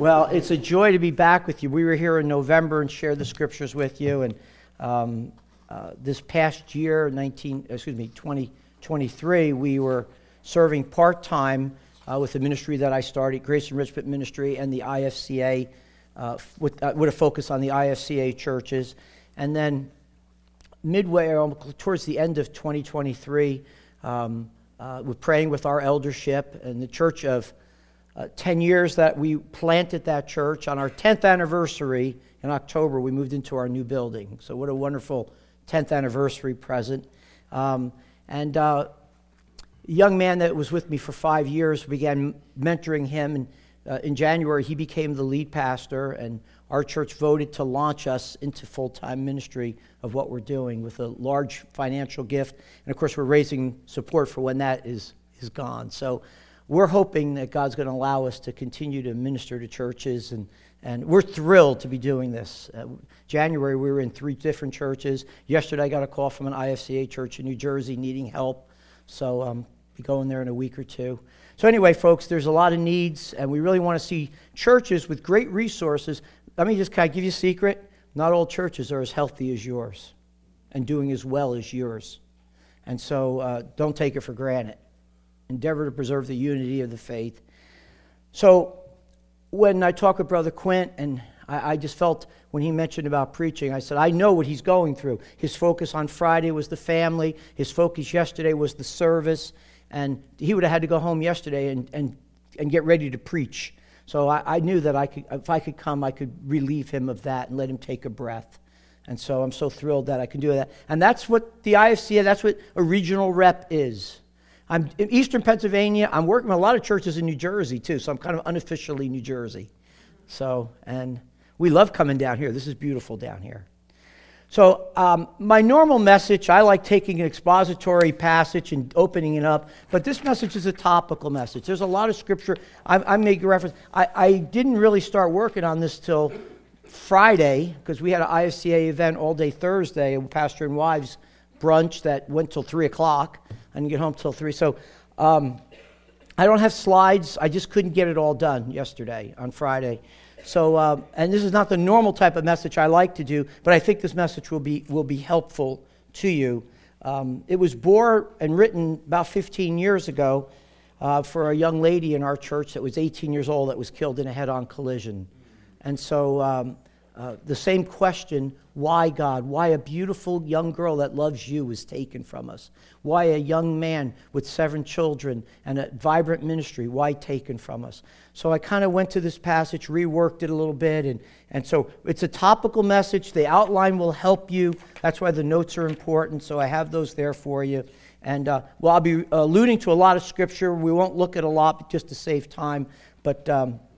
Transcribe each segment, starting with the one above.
Well, it's a joy to be back with you. We were here in November and shared the scriptures with you, and this past year, 2023, we were serving part-time with the ministry that I started, Grace Enrichment Ministry, and the IFCA, with a focus on the IFCA churches. And then midway, towards the end of 2023, we're praying with our eldership and the church of 10 years that we planted that church. On our 10th anniversary in October, we moved into our new building. So what a wonderful 10th anniversary present. A young man that was with me for 5 years, began mentoring him. And in January, he became the lead pastor, and our church voted to launch us into full-time ministry of what we're doing with a large financial gift. And of course, we're raising support for when that is gone. So we're hoping that God's going to allow us to continue to minister to churches, and we're thrilled to be doing this. January, we were in 3 different churches. Yesterday, I got a call from an IFCA church in New Jersey needing help, so I'll be going there in a week or 2. So anyway, folks, there's a lot of needs, and we really want to see churches with great resources. Let me just kind of give you a secret. Not all churches are as healthy as yours and doing as well as yours. And so don't take it for granted. Endeavor to preserve the unity of the faith. So when I talk with Brother Quint, and I just felt when he mentioned about preaching, I said, I know what he's going through. His focus on Friday was the family. His focus yesterday was the service. And he would have had to go home yesterday and get ready to preach. So I knew that if I could come, I could relieve him of that and let him take a breath. And so I'm so thrilled that I can do that. And that's what the IFCA, that's what a regional rep is. I'm in Eastern Pennsylvania. I'm working with a lot of churches in New Jersey, too, so I'm kind of unofficially New Jersey. So, and we love coming down here. This is beautiful down here. So my normal message, I like taking an expository passage and opening it up, but this message is a topical message. There's a lot of scripture. I make a reference. I didn't really start working on this till Friday, because we had an IFCA event all day Thursday, a pastor and wives brunch that went till 3 o'clock. I didn't get home till 3. So I don't have slides. I just couldn't get it all done yesterday on Friday. So, and this is not the normal type of message I like to do, but I think this message will be helpful to you. It was born and written about 15 years ago for a young lady in our church that was 18 years old that was killed in a head-on collision. And so the same question, why God? Why a beautiful young girl that loves you was taken from us? Why a young man with 7 children and a vibrant ministry, why taken from us? So I kind of went to this passage, reworked it a little bit, and so it's a topical message. The outline will help you. That's why the notes are important, so I have those there for you. And I'll be alluding to a lot of scripture. We won't look at a lot just to save time, but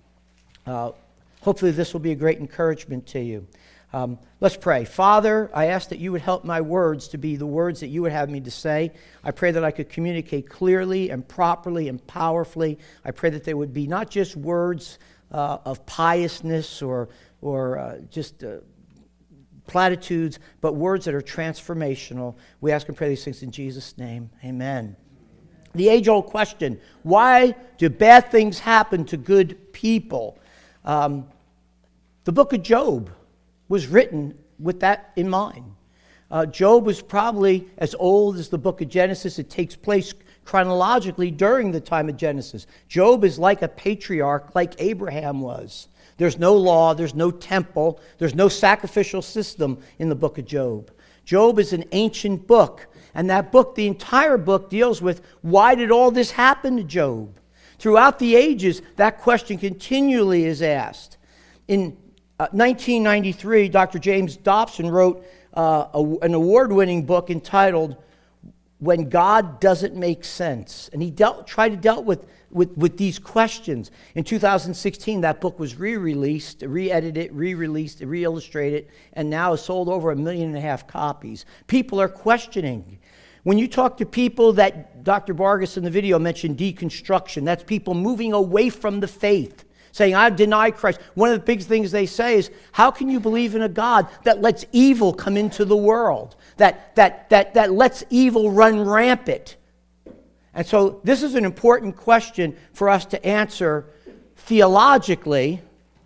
hopefully this will be a great encouragement to you. Let's pray. Father, I ask that you would help my words to be the words that you would have me to say. I pray that I could communicate clearly and properly and powerfully. I pray that they would be not just words of piousness or just platitudes, but words that are transformational. We ask and pray these things in Jesus' name. Amen. The age-old question, why do bad things happen to good people? The book of Job was written with that in mind. Job was probably as old as the book of Genesis. It takes place chronologically during the time of Genesis. Job is like a patriarch, like Abraham was. There's no law, there's no temple, there's no sacrificial system in the book of Job. Job is an ancient book, and that book, the entire book, deals with why did all this happen to Job? Throughout the ages, that question continually is asked. In 1993, Dr. James Dobson wrote an award-winning book entitled When God Doesn't Make Sense. And he tried to deal with these questions. In 2016, that book was re-released, re-edited, re-released, re-illustrated, and now has sold over 1.5 million copies. People are questioning. When you talk to people that Dr. Vargas in the video mentioned deconstruction, that's people moving away from the faith, saying, I deny Christ. One of the big things they say is, how can you believe in a God that lets evil come into the world, that lets evil run rampant? And so this is an important question for us to answer theologically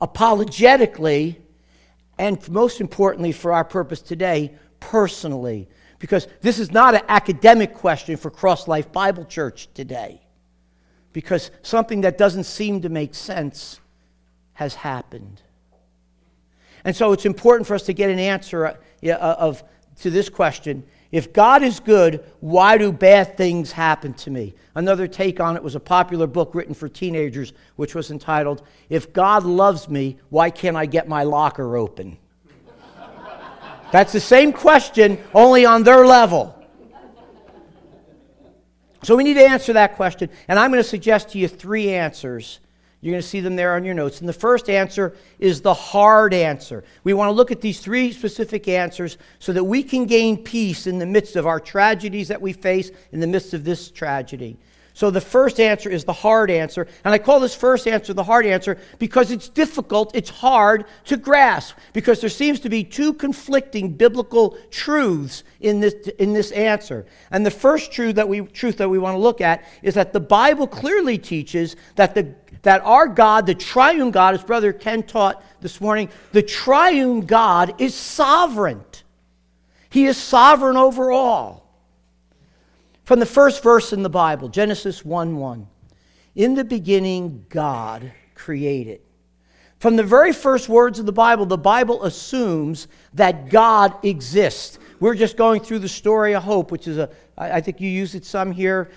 apologetically, and most importantly for our purpose today, personally. Because this is not an academic question for Cross Life Bible Church today. Because something that doesn't seem to make sense has happened. And so it's important for us to get an answer to this question. If God is good, why do bad things happen to me? Another take on it was a popular book written for teenagers, which was entitled, If God Loves Me, Why Can't I Get My Locker Open? That's the same question, only on their level. So we need to answer that question, and I'm going to suggest to you 3 answers. You're going to see them there on your notes. And the first answer is the hard answer. We want to look at these 3 specific answers so that we can gain peace in the midst of our tragedies that we face, in the midst of this tragedy. So the first answer is the hard answer. And I call this first answer the hard answer because it's difficult, it's hard to grasp, because there seems to be 2 conflicting biblical truths in this answer. And the first truth that we want to look at is that the Bible clearly teaches that our God, the triune God, as Brother Ken taught this morning, the triune God is sovereign. He is sovereign over all. From the first verse in the Bible, Genesis 1:1, in the beginning God created. From the very first words of the Bible assumes that God exists. We're just going through the story of hope, which is I think you used it some here,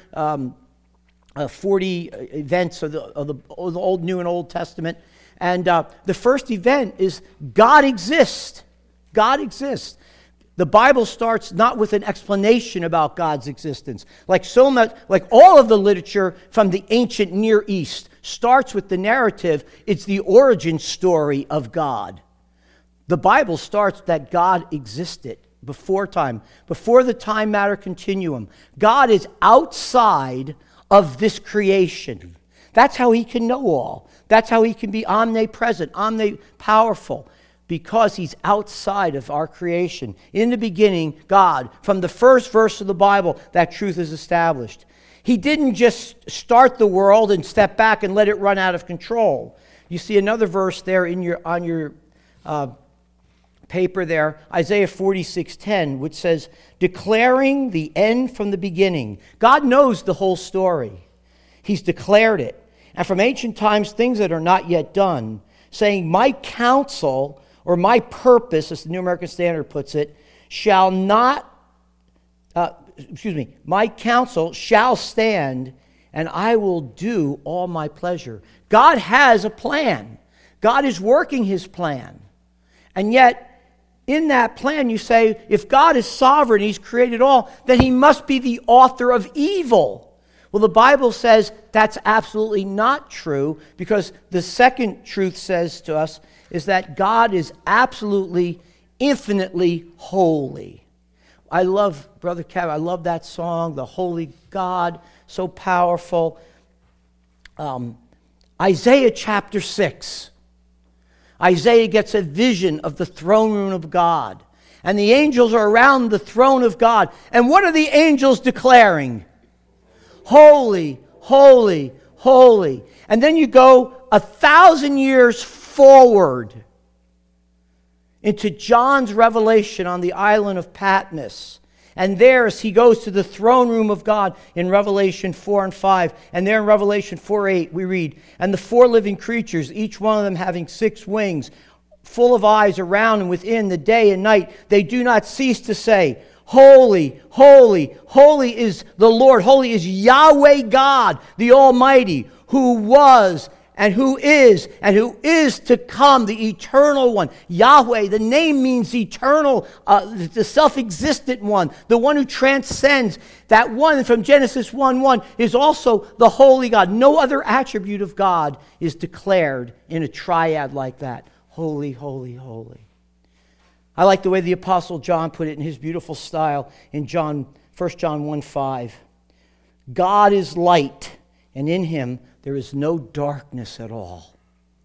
40 events of the Old, New, and Old Testament. And the first event is God exists. God exists. The Bible starts not with an explanation about God's existence. Like all of the literature from the ancient Near East starts with the narrative. It's the origin story of God. The Bible starts that God existed before time, before the time-matter continuum. God is outside of this creation. That's how he can know all. That's how he can be omnipresent, omnipowerful, because he's outside of our creation. In the beginning, God, from the first verse of the Bible, that truth is established. He didn't just start the world and step back and let it run out of control. You see another verse there on your paper there, Isaiah 46:10, which says, declaring the end from the beginning. God knows the whole story. He's declared it. And from ancient times, things that are not yet done, saying, my counsel, or my purpose, as the New American Standard puts it, my counsel shall stand, and I will do all my pleasure. God has a plan. God is working his plan. And yet, in that plan, you say, if God is sovereign, he's created all, then he must be the author of evil. Well, the Bible says that's absolutely not true, because the second truth says to us is that God is absolutely, infinitely holy. I love, Brother Kev, I love that song, The Holy God, so powerful. Isaiah chapter 6. Isaiah gets a vision of the throne room of God. And the angels are around the throne of God. And what are the angels declaring? Holy, holy, holy. And then you go 1,000 years forward into John's revelation on the island of Patmos. And there, as he goes to the throne room of God in Revelation 4 and 5, and there in Revelation 4:8, we read, and the 4 living creatures, each one of them having 6 wings, full of eyes around and within the day and night, they do not cease to say, holy, holy, holy is the Lord, holy is Yahweh God, the Almighty, who was and who is to come, the eternal one. Yahweh, the name means eternal, the self-existent one, the one who transcends. That one from Genesis 1:1 is also the holy God. No other attribute of God is declared in a triad like that. Holy, holy, holy. I like the way the Apostle John put it in his beautiful style in 1 John 1:5. God is light, and in him there is no darkness at all.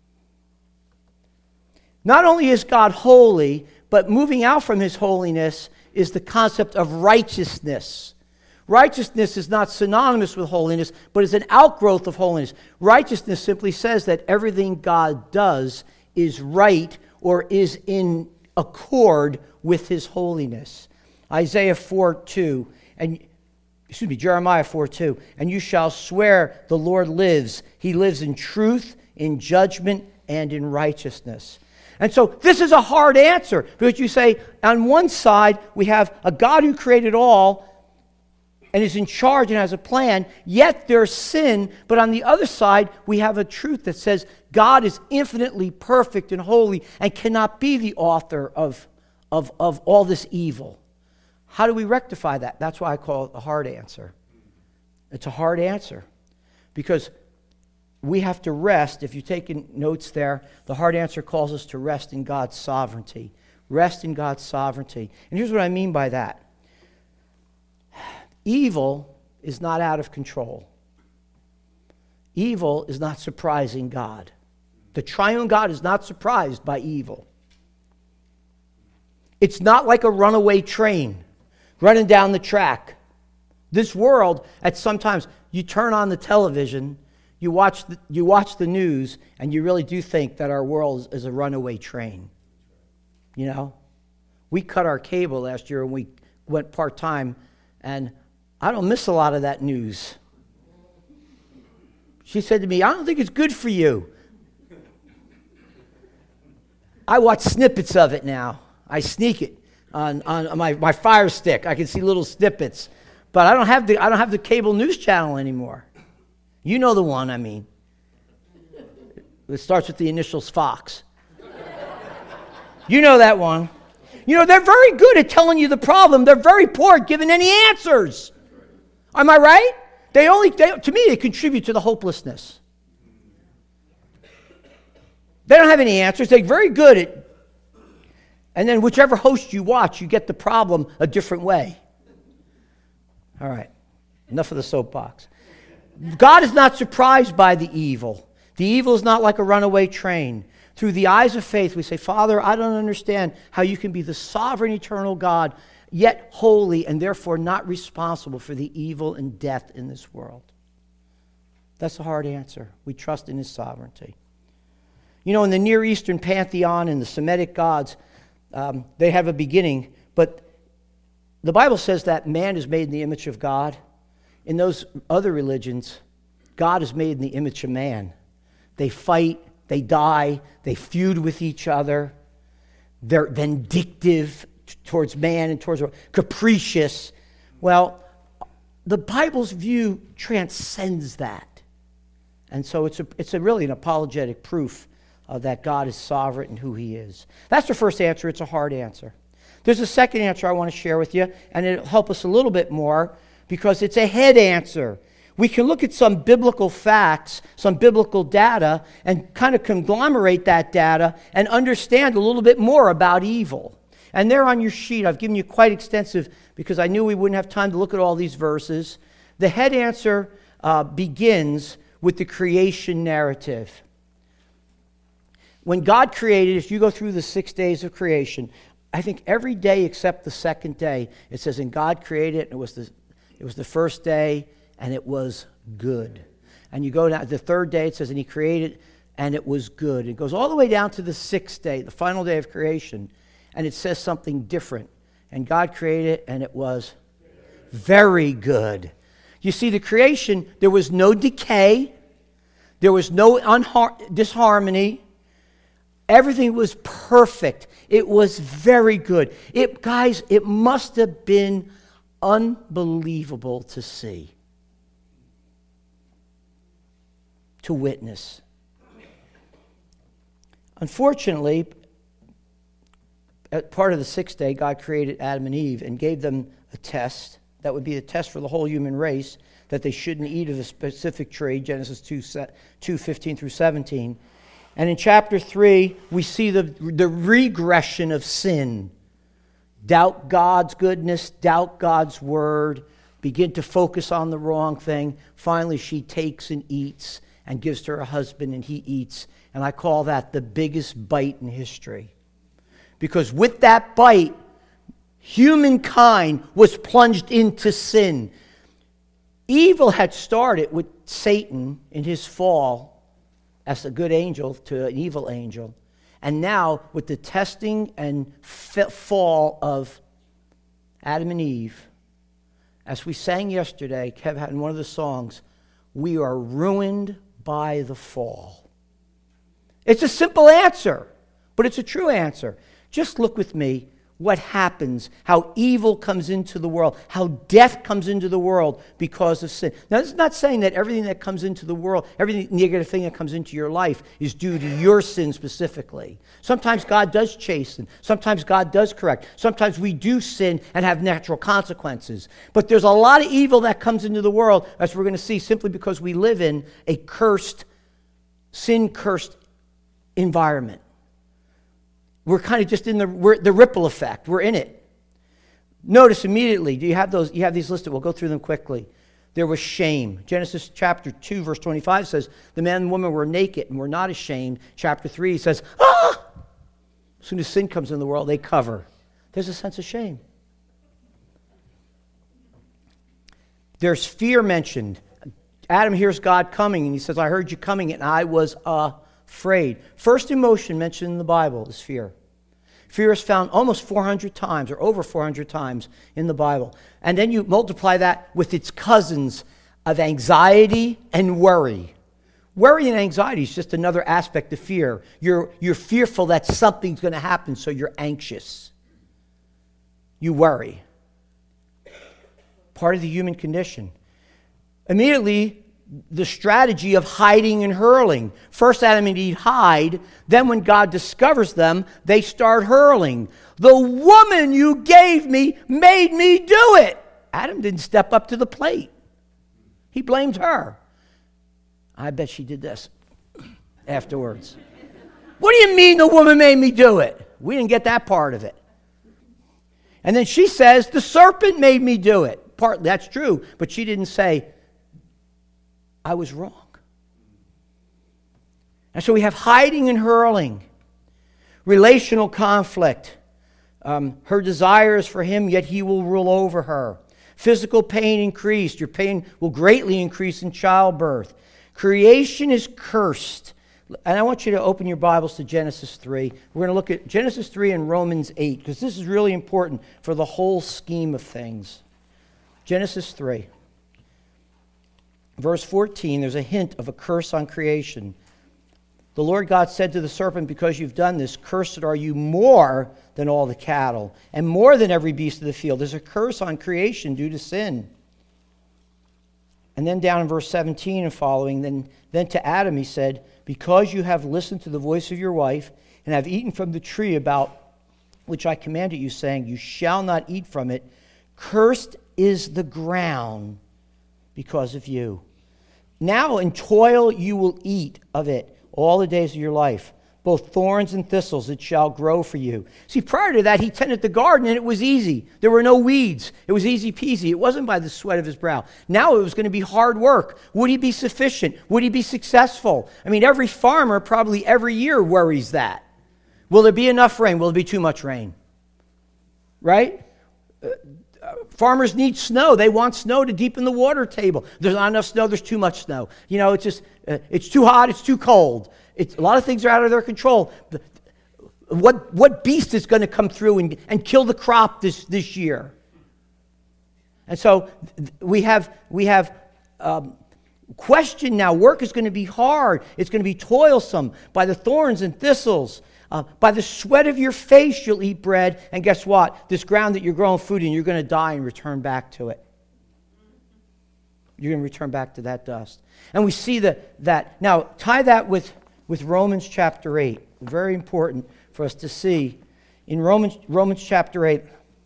Not only is God holy, but moving out from his holiness is the concept of righteousness. Righteousness is not synonymous with holiness, but is an outgrowth of holiness. Righteousness simply says that everything God does is right or is in accord with his holiness. Jeremiah 4:2, and you shall swear the Lord lives. He lives in truth, in judgment, and in righteousness. And so this is a hard answer, because you say, on one side, we have a God who created all and is in charge and has a plan, yet there's sin. But on the other side, we have a truth that says God is infinitely perfect and holy and cannot be the author of all this evil. How do we rectify that? That's why I call it a hard answer. It's a hard answer, because we have to rest. If you're taking notes there, the hard answer calls us to rest in God's sovereignty. Rest in God's sovereignty. And here's what I mean by that. Evil is not out of control. Evil is not surprising God. The triune God is not surprised by evil. It's not like a runaway train running down the track. This world, at sometimes, you turn on the television, you watch the news, and you really do think that our world is a runaway train. You know? We cut our cable last year and we went part-time, and I don't miss a lot of that news. She said to me, I don't think it's good for you. I watch snippets of it now. I sneak it on my Fire Stick. I can see little snippets. But I don't have the cable news channel anymore. You know the one I mean. It starts with the initials Fox. You know that one. You know, they're very good at telling you the problem. They're very poor at giving any answers. Am I right? To me, they contribute to the hopelessness. They don't have any answers. They're very good at, and then whichever host you watch, you get the problem a different way. All right, enough of the soapbox. God is not surprised by the evil. The evil is not like a runaway train. Through the eyes of faith, we say, Father, I don't understand how you can be the sovereign, eternal God, yet holy, and therefore not responsible for the evil and death in this world. That's a hard answer. We trust in his sovereignty. You know, in the Near Eastern pantheon and the Semitic gods, they have a beginning, but the Bible says that man is made in the image of God. In those other religions, God is made in the image of man. They fight, they die, they feud with each other. They're vindictive towards man and towards capricious. Well, the Bible's view transcends that. And so it's really an apologetic proof that God is sovereign and who he is. That's the first answer. It's a hard answer. There's a second answer I want to share with you, and it'll help us a little bit more because it's a head answer. We can look at some biblical facts, some biblical data, and kind of conglomerate that data and understand a little bit more about evil. And there on your sheet, I've given you quite extensive, because I knew we wouldn't have time to look at all these verses. The head answer begins with the creation narrative. When God created, if you go through the 6 days of creation, I think every day except the second day, it says, and God created it, and it was the first day, and it was good. And you go down, the third day, it says, and he created, and it was good. It goes all the way down to the sixth day, the final day of creation, and it says something different. And God created, and it was very good. You see, the creation, there was no decay, there was no disharmony. Everything was perfect. It was very good. Guys, it must have been unbelievable to see, to witness. Unfortunately, at part of the sixth day, God created Adam and Eve and gave them a test. That would be a test for the whole human race, that they shouldn't eat of a specific tree, Genesis 2:15 through 17. And in chapter 3, we see the regression of sin. Doubt God's goodness, doubt God's word, begin to focus on the wrong thing. Finally, she takes and eats and gives to her husband, and he eats. And I call that the biggest bite in history. Because with that bite, humankind was plunged into sin. Evil had started with Satan in his fall as a good angel to an evil angel. And now, with the testing and fall of Adam and Eve, as we sang yesterday, Kev had in one of the songs, we are ruined by the fall. It's a simple answer, but it's a true answer. Just look with me what happens, how evil comes into the world, how death comes into the world because of sin. Now, this is not saying that everything that comes into the world, every negative thing that comes into your life is due to your sin specifically. Sometimes God does chasten. Sometimes God does correct. Sometimes we do sin and have natural consequences. But there's a lot of evil that comes into the world, as we're going to see, simply because we live in a cursed, sin-cursed environment. We're kind of just in the ripple effect. We're in it. Notice immediately, do you have those? You have these listed. We'll go through them quickly. There was shame. Genesis chapter 2, verse 25 says, the man and woman were naked and were not ashamed. Chapter 3 says, ah! As soon as sin comes in the world, they cover. There's a sense of shame. There's fear mentioned. Adam hears God coming, and he says, I heard you coming, and I was afraid. First emotion mentioned in the Bible is fear. Fear is found almost 400 times or over 400 times in the Bible. And then you multiply that with its cousins of anxiety and worry. Worry and anxiety is just another aspect of fear. You're fearful that something's going to happen, so you're anxious. You worry. Part of the human condition. Immediately, the strategy of hiding and hurling. First, Adam and Eve hide. Then when God discovers them, they start hurling. The woman you gave me made me do it. Adam didn't step up to the plate. He blamed her. I bet she did this afterwards. What do you mean the woman made me do it? We didn't get that part of it. And then she says, the serpent made me do it. Partly, that's true, but she didn't say, I was wrong. And so we have hiding and hurling, relational conflict. Her desire is for him, yet he will rule over her. Physical pain increased. Your pain will greatly increase in childbirth. Creation is cursed. And I want you to open your Bibles to Genesis 3. We're going to look at Genesis 3 and Romans 8, because this is really important for the whole scheme of things. Genesis 3. Verse 14, there's a hint of a curse on creation. The Lord God said to the serpent, because you've done this, cursed are you more than all the cattle, and more than every beast of the field. There's a curse on creation due to sin. And then down in verse 17 and following, then to Adam he said, because you have listened to the voice of your wife, and have eaten from the tree about which I commanded you, saying, you shall not eat from it, cursed is the ground because of you. Now in toil you will eat of it all the days of your life. Both thorns and thistles it shall grow for you. See, prior to that, he tended the garden and it was easy. There were no weeds. It was easy peasy. It wasn't by the sweat of his brow. Now it was going to be hard work. Would he be sufficient? Would he be successful? I mean, every farmer probably every year worries that. Will there be enough rain? Will there be too much rain? Right? Farmers need snow. They want snow to deepen the water table. There's not enough snow. There's too much snow. You know, it's just, it's too hot. It's too cold. A lot of things are out of their control. What beast is going to come through and kill the crop this year? And so we have question now. Work is going to be hard. It's going to be toilsome by the thorns and thistles. By the sweat of your face you'll eat bread, and guess what? This ground that you're growing food in, you're going to die and return back to it. You're going to return back to that dust. And we see that. Now, tie that with Romans chapter 8. Very important for us to see. In Romans chapter 8,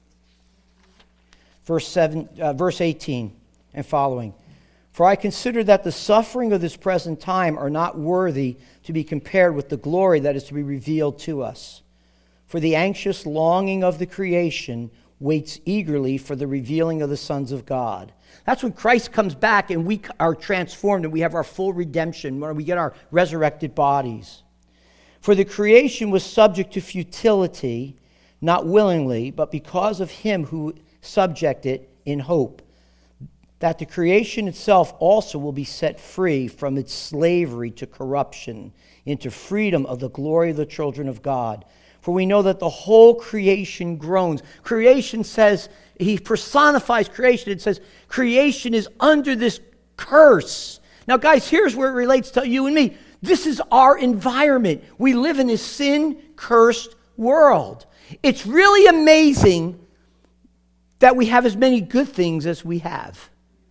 verse 18 and following. For I consider that the suffering of this present time are not worthy to be compared with the glory that is to be revealed to us. For the anxious longing of the creation waits eagerly for the revealing of the sons of God. That's when Christ comes back and we are transformed and we have our full redemption, when we get our resurrected bodies. For the creation was subject to futility, not willingly, but because of him who subjected it in hope, that the creation itself also will be set free from its slavery to corruption into freedom of the glory of the children of God. For we know that the whole creation groans. Creation says, he personifies creation. It says, creation is under this curse. Now, guys, here's where it relates to you and me. This is our environment. We live in this sin-cursed world. It's really amazing that we have as many good things as we have.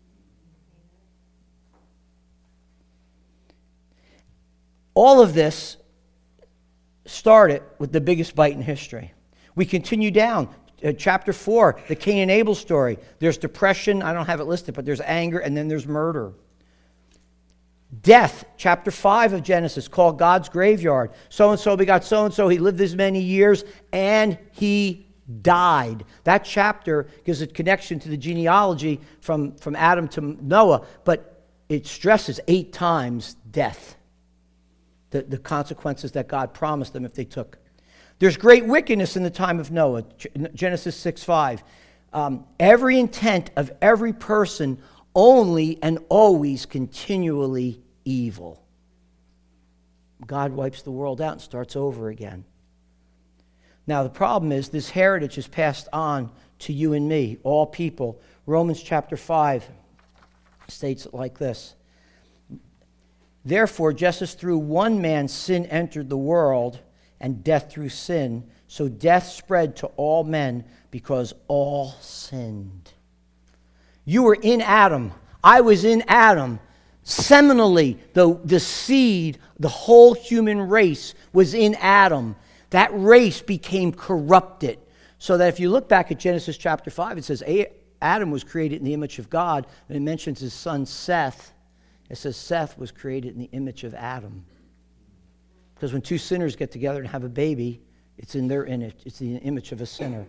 All of this started with the biggest bite in history. We continue down. Chapter 4, the Cain and Abel story. There's depression. I don't have it listed, but there's anger, and then there's murder. Death, chapter 5 of Genesis, called God's graveyard. So-and-so begot so-and-so. He lived this many years, and he died. That chapter gives a connection to the genealogy from Adam to Noah, but it stresses 8 times death. The consequences that God promised them if they took. There's great wickedness in the time of Noah, Genesis 6:5. Every intent of every person only and always continually evil. God wipes the world out and starts over again. Now the problem is this heritage is passed on to you and me, all people. Romans chapter 5 states it like this. Therefore, just as through one man sin entered the world, and death through sin, so death spread to all men because all sinned. You were in Adam. I was in Adam. Seminally, the seed, the whole human race was in Adam. That race became corrupted. So that if you look back at Genesis chapter 5, it says Adam was created in the image of God, and it mentions his son Seth. It says Seth was created in the image of Adam. Because when 2 sinners get together and have a baby, it's in their image. It's the image of a sinner.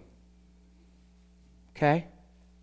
Okay?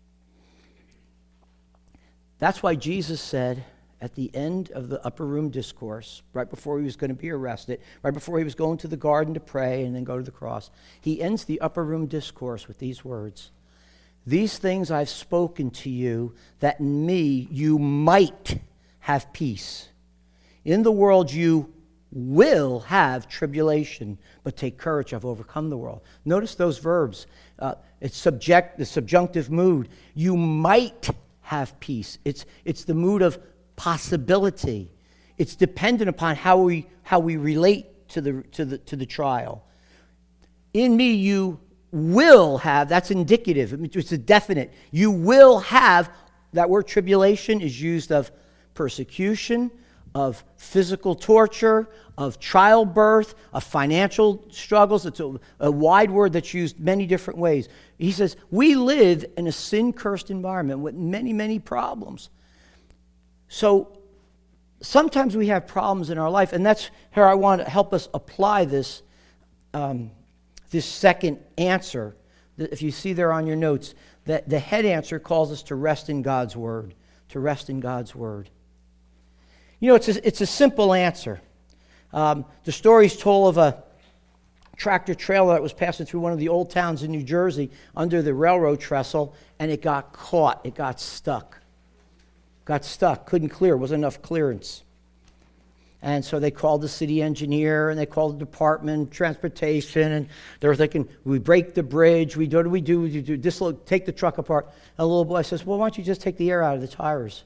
That's why Jesus said at the end of the upper room discourse, right before he was going to be arrested, right before he was going to the garden to pray and then go to the cross, he ends the upper room discourse with these words. These things I've spoken to you, that in me you might have peace. In the world you will have tribulation, but take courage, I've overcome the world. Notice those verbs. It's the subjunctive mood. You might have peace. It's the mood of possibility. It's dependent upon how we relate to the trial. In me you will have, that's indicative. It's a definite. You will have, that word tribulation is used of persecution, of physical torture, of childbirth, of financial struggles. It's a wide word that's used many different ways. He says, we live in a sin-cursed environment with many, many problems. So sometimes we have problems in our life, and that's where I want to help us apply this, this second answer. If you see there on your notes, that the head answer calls us to rest in God's Word, to rest in God's Word. You know, it's a simple answer. The story's told of a tractor trailer that was passing through one of the old towns in New Jersey under the railroad trestle, and it got caught. It got stuck. Couldn't clear. Wasn't enough clearance. And so they called the city engineer, and they called the Department of Transportation, and they were thinking, we break the bridge, what do we do? We do take the truck apart. And the little boy says, well, why don't you just take the air out of the tires?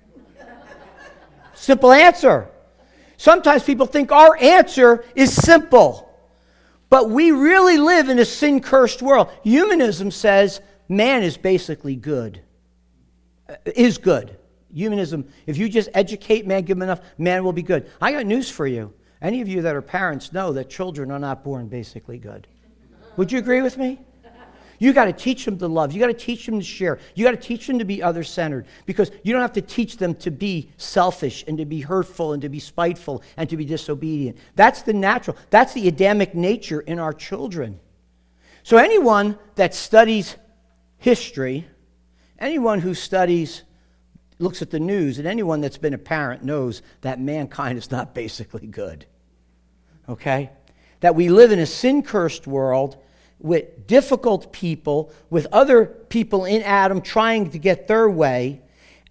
Simple answer. Sometimes people think our answer is simple. But we really live in a sin-cursed world. Humanism says man is basically good. Is good. Humanism, if you just educate man, give him enough, man will be good. I got news for you. Any of you that are parents know that children are not born basically good. Would you agree with me? You got to teach them to love. You got to teach them to share. You got to teach them to be other-centered, because you don't have to teach them to be selfish and to be hurtful and to be spiteful and to be disobedient. That's the natural. That's the Adamic nature in our children. So anyone that studies history, anyone who looks at the news, and anyone that's been a parent knows that mankind is not basically good. Okay? That we live in a sin-cursed world with difficult people, with other people in Adam trying to get their way,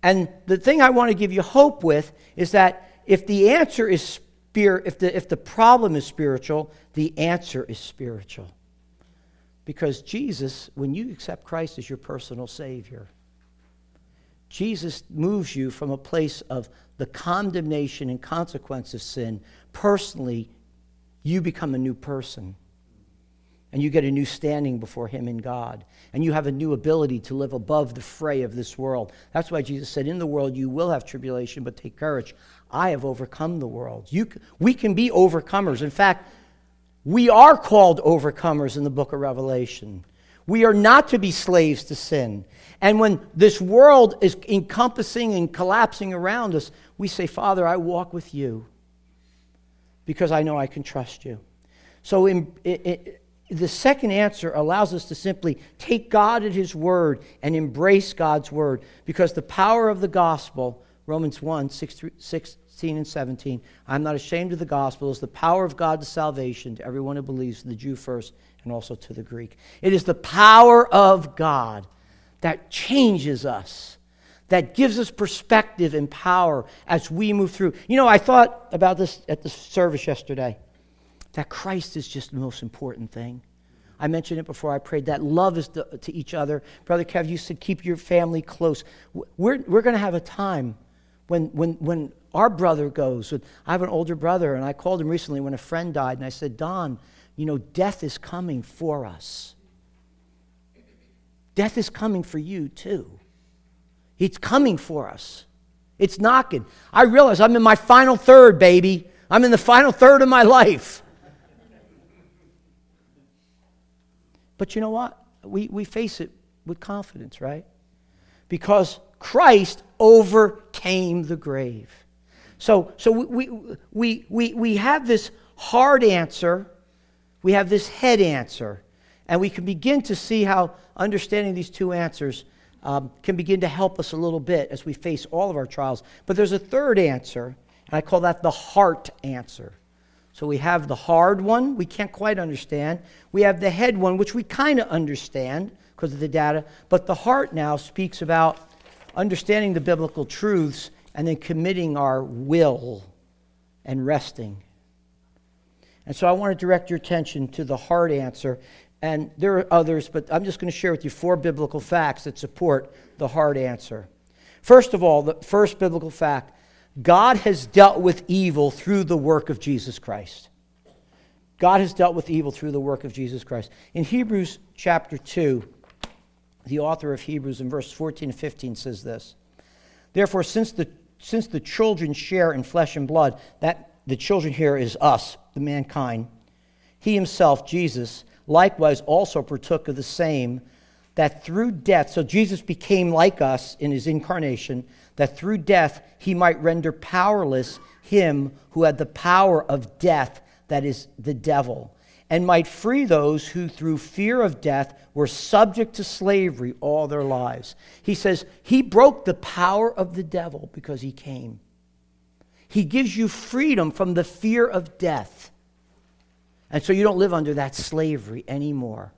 And the thing I want to give you hope with is that if the answer is if the problem is spiritual, the answer is spiritual. Because Jesus, when you accept Christ as your personal Savior, Jesus moves you from a place of the condemnation and consequence of sin. Personally, you become a new person. And you get a new standing before Him in God. And you have a new ability to live above the fray of this world. That's why Jesus said, in the world you will have tribulation, but take courage. I have overcome the world. We can be overcomers. In fact, we are called overcomers in the book of Revelation. We are not to be slaves to sin. And when this world is encompassing and collapsing around us, we say, Father, I walk with you because I know I can trust you. So the second answer allows us to simply take God at His word and embrace God's word, because the power of the gospel, Romans 1, 16 and 17, I'm not ashamed of the gospel, is the power of God to salvation to everyone who believes, the Jew first and also to the Greek. It is the power of God that changes us, that gives us perspective and power as we move through. You know, I thought about this at the service yesterday, that Christ is just the most important thing. I mentioned it before I prayed, that love is to each other. Brother Kev, you said keep your family close. We're going to have a time when our brother goes. I have an older brother, and I called him recently when a friend died, and I said, Don, you know, death is coming for us. Death is coming for you too. It's coming for us. It's knocking. I realize I'm in my final third, baby. I'm in the final third of my life. But you know what? We face it with confidence, right? Because Christ overcame the grave. So we have this hard answer. We have this head answer. And we can begin to see how understanding these two answers can begin to help us a little bit as we face all of our trials. But there's a third answer, and I call that the heart answer. So we have the hard one, we can't quite understand. We have the head one, which we kind of understand because of the data. But the heart now speaks about understanding the biblical truths and then committing our will and resting. And so I want to direct your attention to the heart answer. And there are others, but I'm just going to share with you 4 biblical facts that support the heart answer. First of all, the first biblical fact, God has dealt with evil through the work of Jesus Christ. God has dealt with evil through the work of Jesus Christ. In Hebrews chapter 2, the author of Hebrews in verse 14 and 15 says this, therefore, since the children share in flesh and blood, that the children here is us, the mankind, He Himself, Jesus, likewise also partook of the same, that through death, so Jesus became like us in His incarnation, that through death He might render powerless him who had the power of death, that is, the devil, and might free those who through fear of death were subject to slavery all their lives. He says He broke the power of the devil because He came. He gives you freedom from the fear of death. And so you don't live under that slavery anymore.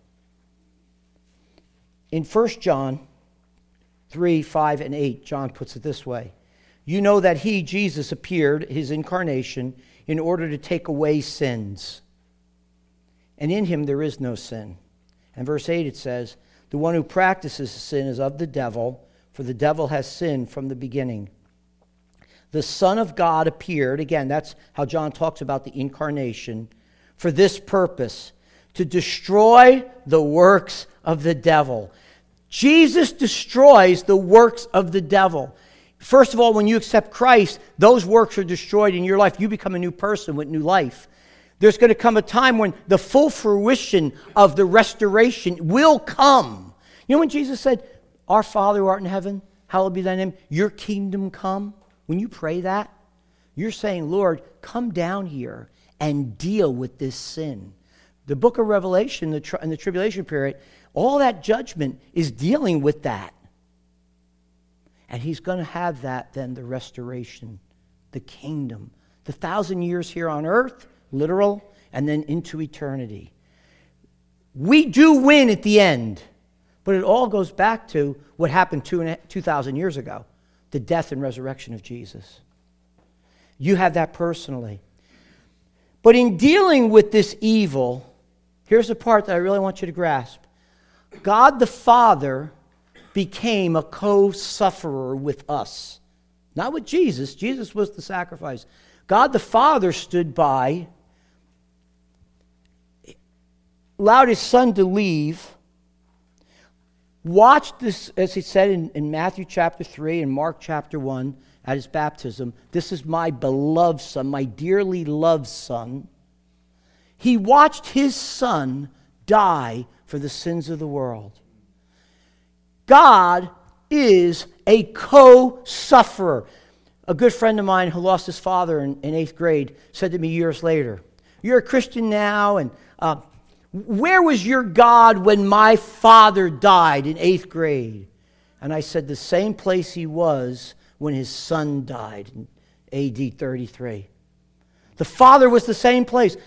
In 1 John 3, 5, and 8, John puts it this way. You know that He, Jesus, appeared, His incarnation, in order to take away sins. And in Him there is no sin. And verse 8 it says, the one who practices sin is of the devil, for the devil has sinned from the beginning. The Son of God appeared, again, that's how John talks about the incarnation, for this purpose, to destroy the works of the devil. Jesus destroys the works of the devil. First of all, when you accept Christ, those works are destroyed in your life. You become a new person with new life. There's going to come a time when the full fruition of the restoration will come. You know when Jesus said, Our Father who art in heaven, hallowed be thy name, your kingdom come? When you pray that, you're saying, Lord, come down here and deal with this sin. The book of Revelation in the tribulation period, all that judgment is dealing with that. And He's going to have that then, the restoration, the kingdom, the 1,000 years here on earth, literal, and then into eternity. We do win at the end, but it all goes back to what happened 2,000 years ago. the death and resurrection of Jesus. You have that personally. But in dealing with this evil, here's the part that I really want you to grasp. God the Father became a co-sufferer with us. Not with Jesus. Jesus was the sacrifice. God the Father stood by, allowed his Son to leave, watched this, as he said in Matthew chapter 3 and Mark chapter 1 at his baptism, this is my beloved Son, my dearly loved Son. He watched his Son die for the sins of the world. God is a co-sufferer. A good friend of mine who lost his father in 8th grade said to me years later, "You're a Christian now, and where was your God when my father died in 8th grade?" And I said, the same place he was when his son died in AD 33. The Father was the same place.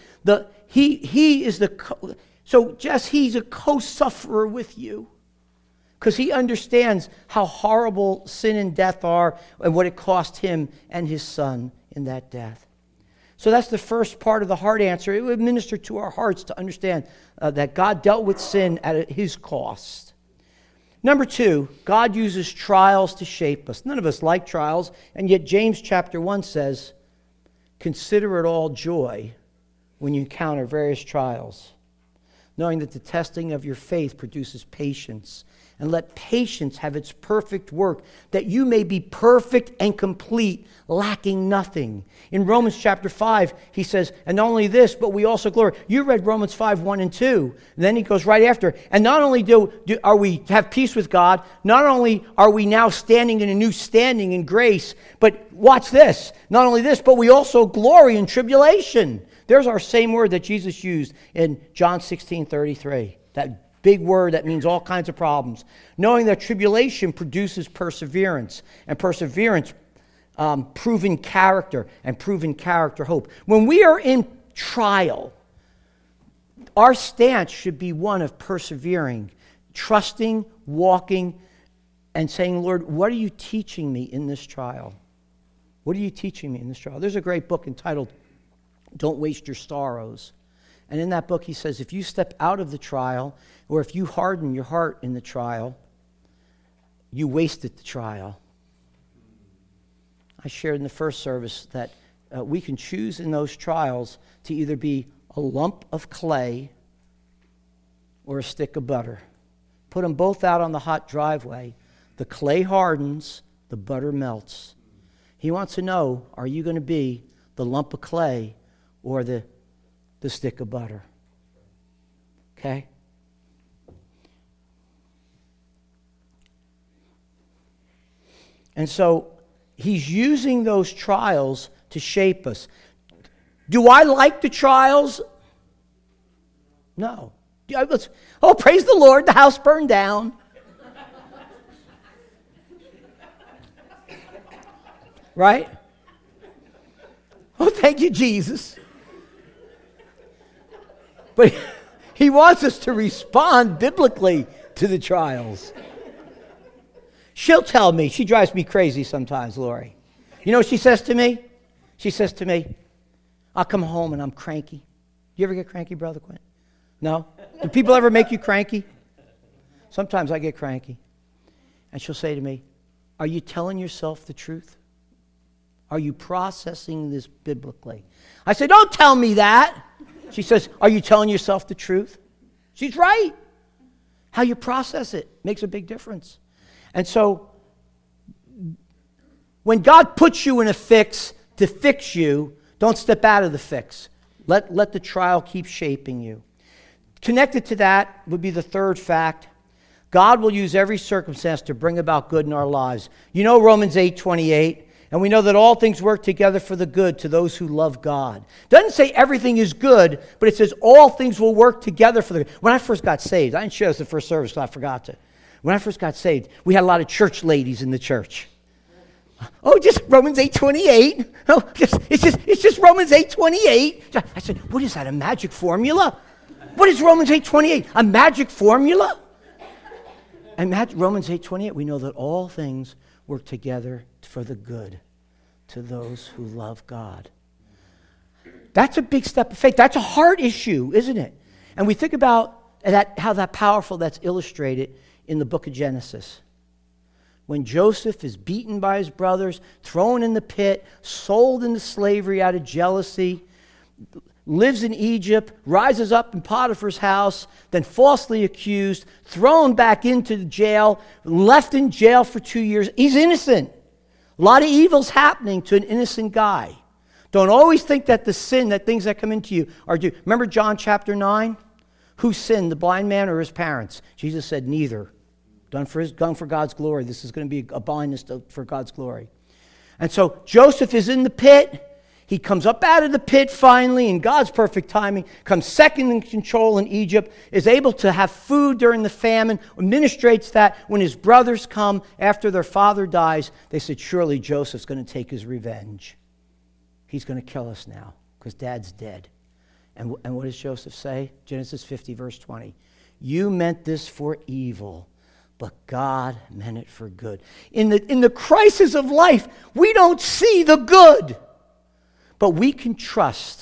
He is the... So, Jess, he's a co-sufferer with you because he understands how horrible sin and death are and what it cost him and his Son in that death. So that's the first part of the heart answer. It would minister to our hearts to understand that God dealt with sin at his cost. Number 2, God uses trials to shape us. None of us like trials, and yet James chapter 1 says, "Consider it all joy when you encounter various trials, knowing that the testing of your faith produces patience. And let patience have its perfect work, that you may be perfect and complete, lacking nothing." In Romans chapter 5, he says, "And not only this, but we also glory." You read Romans 5, 1 and 2. And then he goes right after. "And not only are we have peace with God, not only are we now standing in a new standing in grace, but watch this. Not only this, but we also glory in tribulation." There's our same word that Jesus used in John 16:33. That big word that means all kinds of problems. "Knowing that tribulation produces perseverance, and perseverance proven character, and proven character hope." When we are in trial, our stance should be one of persevering, trusting, walking, and saying, "Lord, what are you teaching me in this trial? What are you teaching me in this trial?" There's a great book entitled "Don't Waste Your Sorrows." And in that book, he says, if you step out of the trial, or if you harden your heart in the trial, you wasted the trial. I shared in the first service that we can choose in those trials to either be a lump of clay or a stick of butter. Put them both out on the hot driveway. The clay hardens, the butter melts. He wants to know, are you going to be the lump of clay or the stick of butter? Okay? And so he's using those trials to shape us. Do I like the trials? No. Oh, praise the Lord, the house burned down. Right? Oh, thank you, Jesus. But he wants us to respond biblically to the trials. She'll tell me, she drives me crazy sometimes, Lori. You know what she says to me? She says to me, I'll come home and I'm cranky. You ever get cranky, Brother Quinn? No? Do people ever make you cranky? Sometimes I get cranky. And she'll say to me, are you telling yourself the truth? Are you processing this biblically? I say, don't tell me that. She says, are you telling yourself the truth? She's right. How you process it makes a big difference. And so, when God puts you in a fix to fix you, don't step out of the fix. Let the trial keep shaping you. Connected to that would be the third fact. God will use every circumstance to bring about good in our lives. You know Romans 8:28, and we know that all things work together for the good to those who love God. It doesn't say everything is good, but it says all things will work together for the good. When I first got saved, I didn't share this the first service, so I forgot to. When I first got saved, we had a lot of church ladies in the church. Oh, just Romans 8:28. Oh, it's just Romans 8:28. I said, what is that, a magic formula? What is Romans 8:28? A magic formula? And Romans 8:28, we know that all things work together for the good to those who love God. That's a big step of faith. That's a heart issue, isn't it? And we think about how that powerful that's illustrated in the book of Genesis. When Joseph is beaten by his brothers, thrown in the pit, sold into slavery out of jealousy, lives in Egypt, rises up in Potiphar's house, then falsely accused, thrown back into jail, left in jail for 2 years. He's innocent. A lot of evil's happening to an innocent guy. Don't always think that the sin, that things that come into you are due. Remember John chapter 9? Who sinned, the blind man or his parents? Jesus said, neither. Done for God's glory. This is going to be a blindness for God's glory. And so Joseph is in the pit. He comes up out of the pit finally in God's perfect timing, comes second in control in Egypt, is able to have food during the famine, administrates that. When his brothers come after their father dies, they said, surely Joseph's going to take his revenge. He's going to kill us now because Dad's dead. And what does Joseph say? Genesis 50, verse 20. You meant this for evil, but God meant it for good. In the crisis of life, we don't see the good, but we can trust.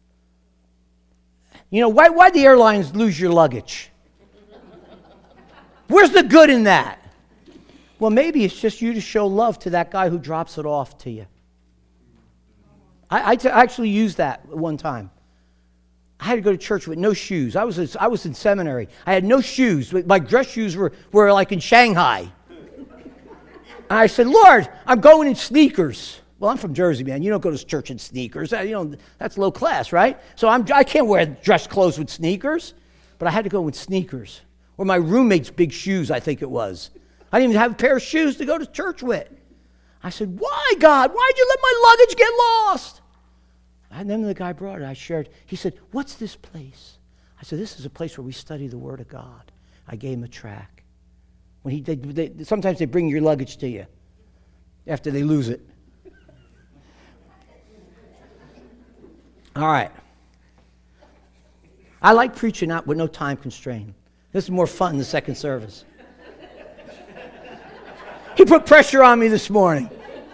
You know, why'd the airlines lose your luggage? Where's the good in that? Well, maybe it's just you to show love to that guy who drops it off to you. I actually used that one time. I had to go to church with no shoes. I was in seminary. I had no shoes. My dress shoes were like in Shanghai. And I said, Lord, I'm going in sneakers. Well, I'm from Jersey, man. You don't go to church in sneakers. That's low class, right? So I can't wear dress clothes with sneakers. But I had to go with sneakers. Or my roommate's big shoes, I think it was. I didn't even have a pair of shoes to go to church with. I said, why, God? Why'd you let my luggage get lost? And then the guy brought it. I shared. He said, what's this place? I said, this is a place where we study the Word of God. I gave him a tract. Sometimes they bring your luggage to you after they lose it. All right. I like preaching out with no time constraint. This is more fun than the second service. He put pressure on me this morning.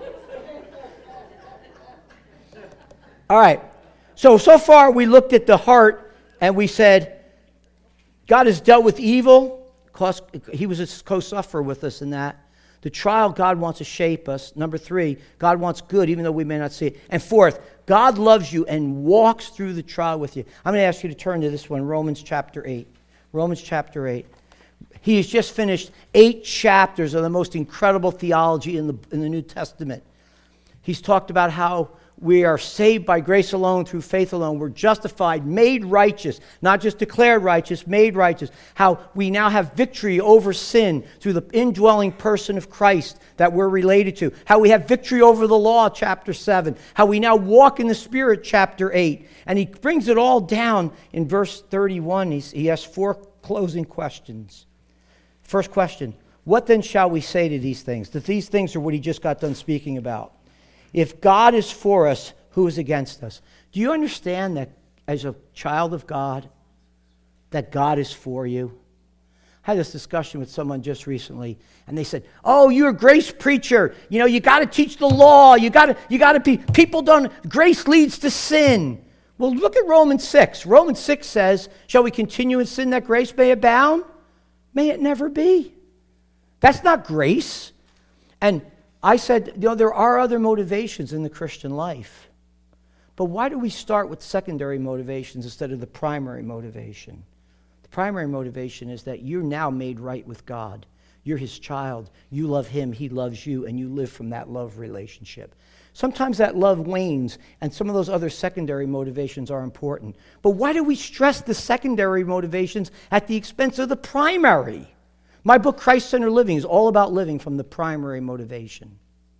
All right. So far we looked at the heart and we said, God has dealt with evil. He was a co-sufferer with us in that. The trial, God wants to shape us. Number 3, God wants good even though we may not see it. And fourth, God loves you and walks through the trial with you. I'm going to ask you to turn to this one, Romans chapter 8. Romans chapter 8. He has just finished 8 chapters of the most incredible theology in the New Testament. He's talked about how we are saved by grace alone, through faith alone. We're justified, made righteous, not just declared righteous, made righteous. How we now have victory over sin through the indwelling person of Christ that we're related to. How we have victory over the law, chapter 7. How we now walk in the Spirit, chapter 8. And he brings it all down in verse 31. He asks 4 closing questions. First question, what then shall we say to these things? That these things are what he just got done speaking about. If God is for us, who is against us? Do you understand that as a child of God, that God is for you? I had this discussion with someone just recently, and they said, oh, you're a grace preacher. You got to teach the law. You got to be, people don't, grace leads to sin. Well, look at Romans 6. Romans 6 says, shall we continue in sin that grace may abound? May it never be. That's not grace. And I said, there are other motivations in the Christian life. But why do we start with secondary motivations instead of the primary motivation? The primary motivation is that you're now made right with God. You're his child. You love him. He loves you. And you live from that love relationship. Sometimes that love wanes, and some of those other secondary motivations are important. But why do we stress the secondary motivations at the expense of the primary? My book, Christ-Centered Living, is all about living from the primary motivation.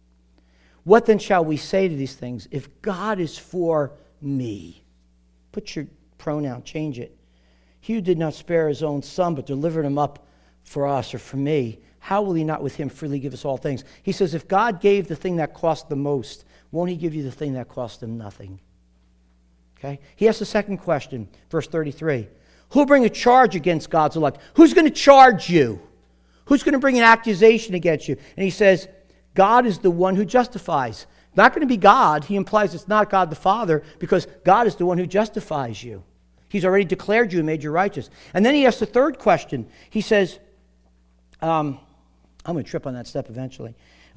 What then shall we say to these things? If God is for me, put your pronoun, change it. He who did not spare his own son, but delivered him up for us or for me, how will he not with him freely give us all things? He says, if God gave the thing that cost the most, won't he give you the thing that cost him nothing? Okay? He asks the second question, verse 33. Who'll bring a charge against God's elect? Who's going to charge you? Who's going to bring an accusation against you? And he says, God is the one who justifies. Not going to be God. He implies it's not God the Father because God is the one who justifies you. He's already declared you and made you righteous. And then he asks the third question. He says, I'm going to trip on that step eventually.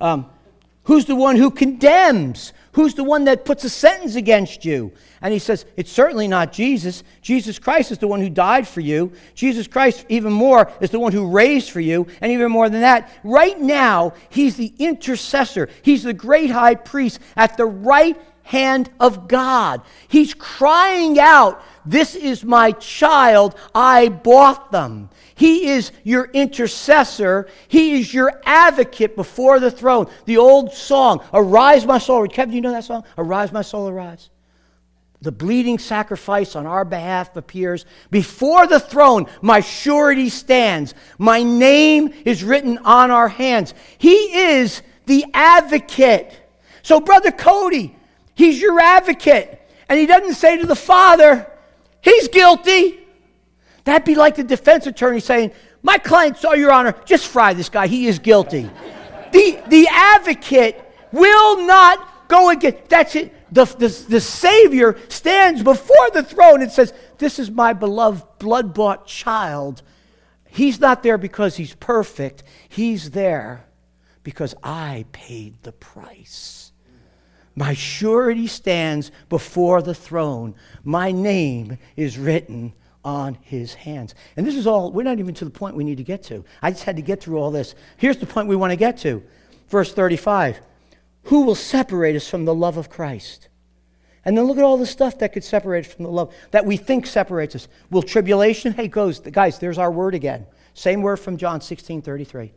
Who's the one who condemns? Who's the one that puts a sentence against you? And he says, it's certainly not Jesus. Jesus Christ is the one who died for you. Jesus Christ, even more, is the one who raised for you. And even more than that, right now, he's the intercessor. He's the great high priest at the right hand of God. He's crying out, this is my child, I bought them. He is your intercessor. He is your advocate before the throne. The old song, Arise My Soul. Kevin, do you know that song? Arise My Soul, arise. The bleeding sacrifice on our behalf appears. Before the throne, my surety stands. My name is written on our hands. He is the advocate. So, Brother Cody, he's your advocate. And he doesn't say to the Father, he's guilty. That'd be like the defense attorney saying, my client saw, Your Honor, just fry this guy. He is guilty. The advocate will not go against. That's it. The Savior stands before the throne and says, this is my beloved, blood-bought child. He's not there because he's perfect. He's there because I paid the price. My surety stands before the throne. My name is written on his hands. And this is all, we're not even to the point we need to get to. I just had to get through all this. Here's the point we want to get to. Verse 35. Who will separate us from the love of Christ? And then look at all the stuff that could separate us from the love that we think separates us. Will tribulation? Hey, guys, there's our word again. Same word from John 16:33.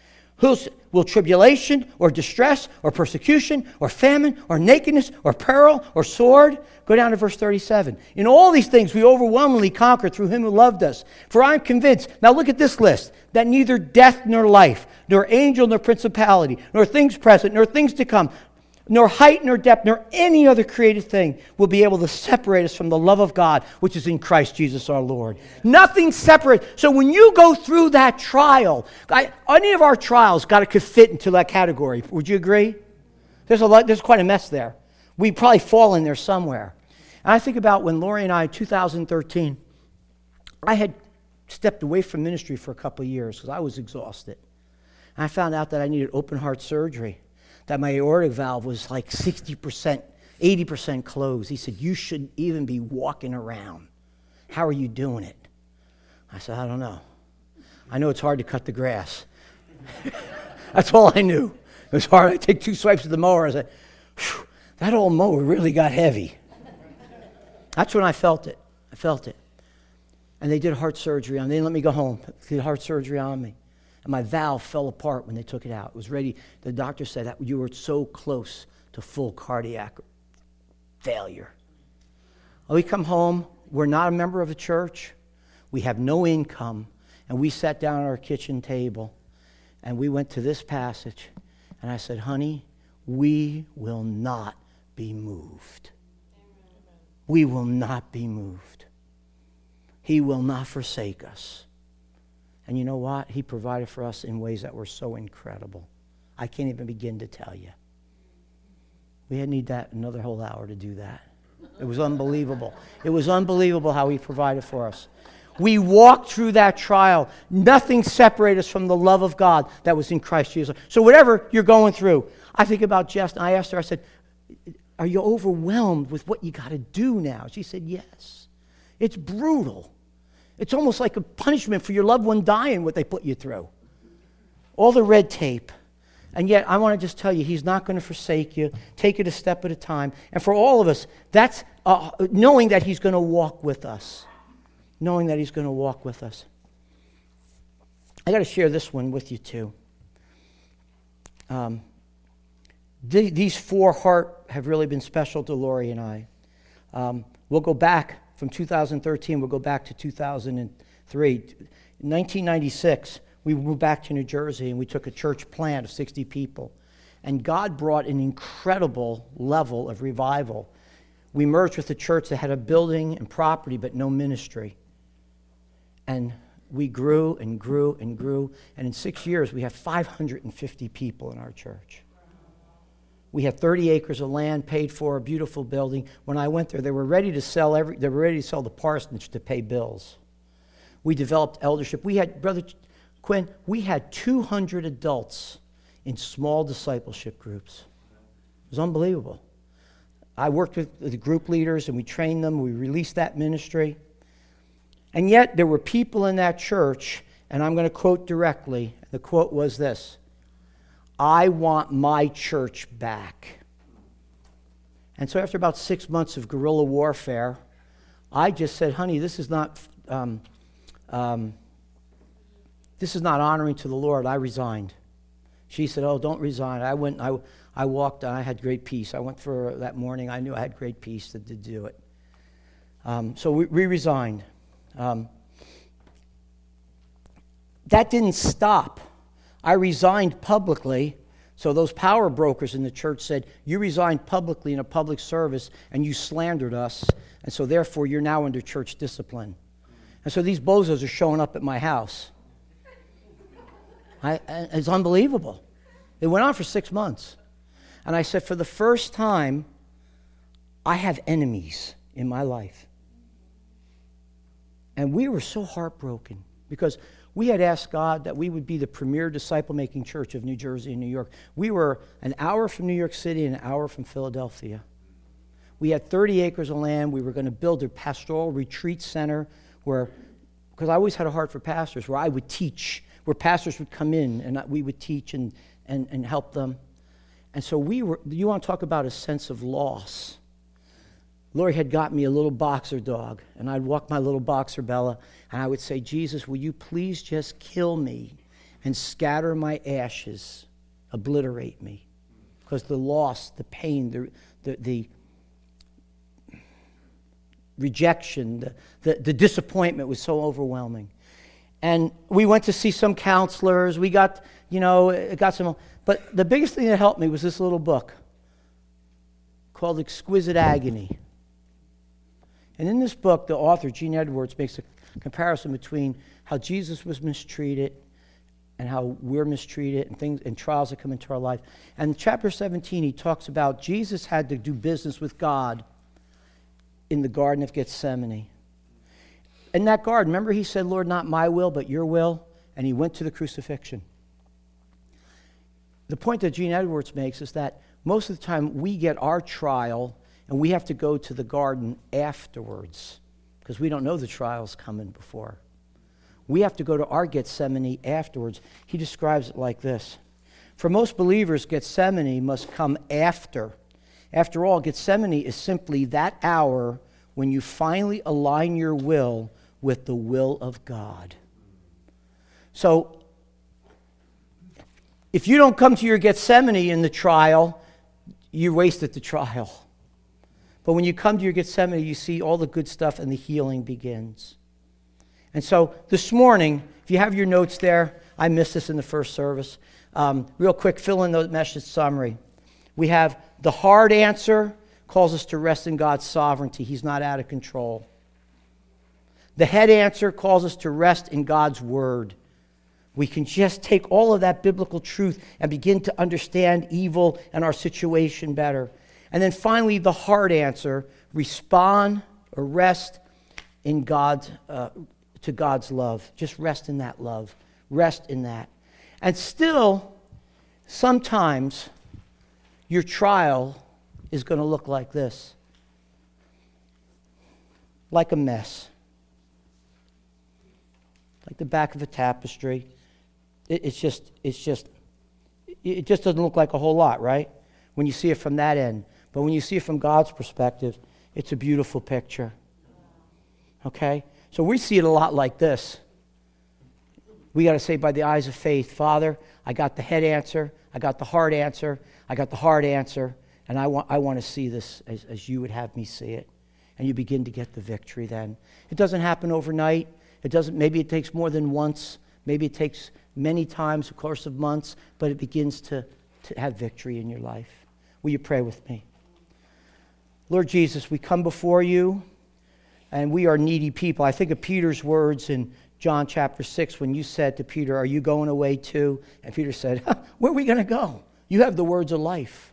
Will tribulation or distress or persecution or famine or nakedness or peril or sword? Go down to verse 37. In all these things we overwhelmingly conquer through him who loved us. For I'm convinced, now look at this list, that neither death nor life, nor angel nor principality, nor things present, nor things to come, nor height nor depth, nor any other created thing will be able to separate us from the love of God, which is in Christ Jesus our Lord. Nothing separates. So when you go through that trial, any of our trials could fit into that category. Would you agree? There's quite a mess there. We probably fall in there somewhere. And I think about when Lori and I, in 2013, I had stepped away from ministry for a couple of years because I was exhausted. And I found out that I needed open heart surgery, that my aortic valve was like 60%, 80% closed. He said, you shouldn't even be walking around. How are you doing it? I said, I don't know. I know it's hard to cut the grass. That's all I knew. It was hard. I take 2 swipes of the mower. I said, that old mower really got heavy. That's when I felt it. I felt it. And they did heart surgery on me. They didn't let me go home. They did heart surgery on me. And my valve fell apart when they took it out. It was ready. The doctor said that you were so close to full cardiac failure. We come home. We're not a member of a church. We have no income. And we sat down at our kitchen table. And we went to this passage. And I said, honey, we will not be moved. We will not be moved. He will not forsake us. And you know what? He provided for us in ways that were so incredible. I can't even begin to tell you. We need that another whole hour to do that. It was unbelievable. It was unbelievable how he provided for us. We walked through that trial. Nothing separated us from the love of God that was in Christ Jesus. So whatever you're going through, I think about Jess, and I asked her, I said, are you overwhelmed with what you got to do now? She said, yes. It's brutal. It's almost like a punishment for your loved one dying, what they put you through. All the red tape. And yet, I want to just tell you, he's not going to forsake you. Take it a step at a time. And for all of us, that's knowing that he's going to walk with us. Knowing that he's going to walk with us. I got to share this one with you too. These 4 heart have really been special to Lori and I. We'll go back from 2013, we'll go back to 2003. In 1996, we moved back to New Jersey and we took a church plant of 60 people. And God brought an incredible level of revival. We merged with a church that had a building and property but no ministry. And we grew and grew and grew. And in 6 years, we have 550 people in our church. We had 30 acres of land paid for, a beautiful building. When I went there, they were ready to sell the parsonage to pay bills. We developed eldership. We had, Brother Quinn, we had 200 adults in small discipleship groups. It was unbelievable. I worked with the group leaders and we trained them. We released that ministry. And yet there were people in that church, and I'm going to quote directly. The quote was this: "I want my church back." And so after about 6 months of guerrilla warfare, I just said, "Honey, this is not honoring to the Lord." I resigned. She said, "Oh, don't resign." I went. I walked. I had great peace. I went for that morning. I knew I had great peace to do it. So we resigned. That didn't stop. I resigned publicly. So those power brokers in the church said, "You resigned publicly in a public service and you slandered us, and so therefore you're now under church discipline." And so these bozos are showing up at my house. It's unbelievable. It went on for 6 months. And I said, for the first time, I have enemies in my life. And we were so heartbroken because we had asked God that we would be the premier disciple-making church of New Jersey and New York. We were an hour from New York City and an hour from Philadelphia. We had 30 acres of land. We were going to build a pastoral retreat center where, because I always had a heart for pastors, where I would teach, where pastors would come in and we would teach and help them. And so you want to talk about a sense of loss. Lori had got me a little boxer dog, and I'd walk my little boxer Bella, and I would say, "Jesus, will you please just kill me and scatter my ashes, obliterate me?" Because the loss, the pain, the rejection, the disappointment was so overwhelming. And we went to see some counselors. We got some. But the biggest thing that helped me was this little book called Exquisite Agony. And in this book, the author, Gene Edwards, makes a comparison between how Jesus was mistreated and how we're mistreated and things and trials that come into our life. And in chapter 17, he talks about Jesus had to do business with God in the Garden of Gethsemane. In that garden, remember he said, "Lord, not my will, but your will," and he went to the crucifixion. The point that Gene Edwards makes is that most of the time we get our trial and we have to go to the garden afterwards because we don't know the trial's coming before. We have to go to our Gethsemane afterwards. He describes it like this: "For most believers, Gethsemane must come after. After all, Gethsemane is simply that hour when you finally align your will with the will of God." So, if you don't come to your Gethsemane in the trial, you wasted the trial. But when you come to your Gethsemane, you see all the good stuff and the healing begins. And so this morning, if you have your notes there, I missed this in the first service. Real quick, fill in the message summary. We have the hard answer calls us to rest in God's sovereignty. He's not out of control. The head answer calls us to rest in God's word. We can just take all of that biblical truth and begin to understand evil and our situation better. And then finally, the hard answer, respond or rest in to God's love. Just rest in that love. Rest in that. And still, sometimes your trial is going to look like this. Like a mess. Like the back of a tapestry. It just doesn't look like a whole lot, right? When you see it from that end. But when you see it from God's perspective, it's a beautiful picture. Okay? So we see it a lot like this. We got to say by the eyes of faith, Father, I got the head answer, I got the hard answer, I got the hard answer, and I want to see this as you would have me see it. And you begin to get the victory then. It doesn't happen overnight. Maybe it takes more than once. Maybe it takes many times, a course of months, but it begins to have victory in your life. Will you pray with me? Lord Jesus, we come before you, and we are needy people. I think of Peter's words in John chapter 6 when you said to Peter, "Are you going away too?" And Peter said, "Where are we going to go? You have the words of life."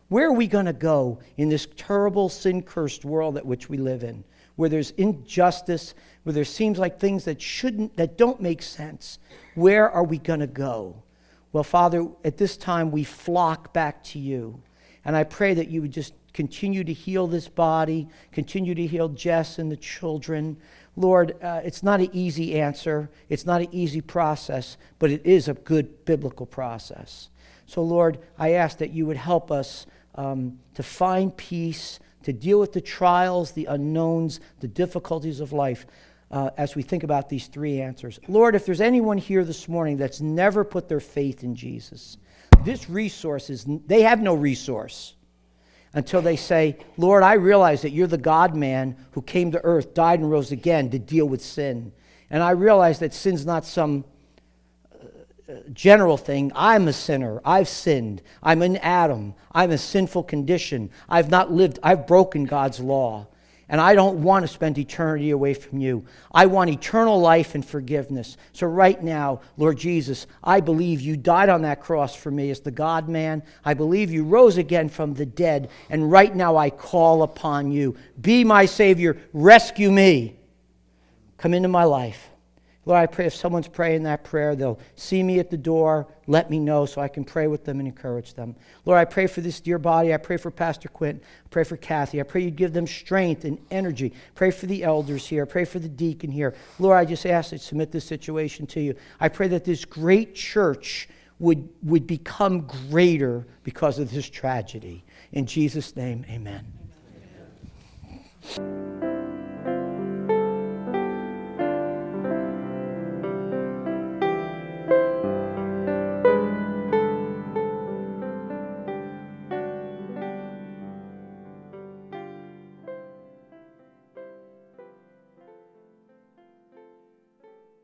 Where are we going to go in this terrible, sin-cursed world at which we live in, where there's injustice, where there seems like things that don't make sense? Where are we going to go? Well, Father, at this time we flock back to you. And I pray that you would just continue to heal this body, continue to heal Jess and the children. Lord, it's not an easy answer. It's not an easy process, but it is a good biblical process. So, Lord, I ask that you would help us to find peace, to deal with the trials, the unknowns, the difficulties of life as we think about these three answers. Lord, if there's anyone here this morning that's never put their faith in Jesus, they have no resource until they say, Lord, I realize that you're the God-man who came to earth, died and rose again to deal with sin. And I realize that sin's not some general thing. I'm a sinner. I've sinned. I'm in Adam. I'm a sinful condition. I've broken God's law. And I don't want to spend eternity away from you. I want eternal life and forgiveness. So right now, Lord Jesus, I believe you died on that cross for me as the God-man. I believe you rose again from the dead. And right now I call upon you. Be my Savior. Rescue me. Come into my life. Lord, I pray if someone's praying that prayer, they'll see me at the door, let me know so I can pray with them and encourage them. Lord, I pray for this dear body. I pray for Pastor Quint. I pray for Kathy. I pray you give them strength and energy. Pray for the elders here. I pray for the deacon here. Lord, I just ask to submit this situation to you. I pray that this great church would become greater because of this tragedy. In Jesus' name, amen.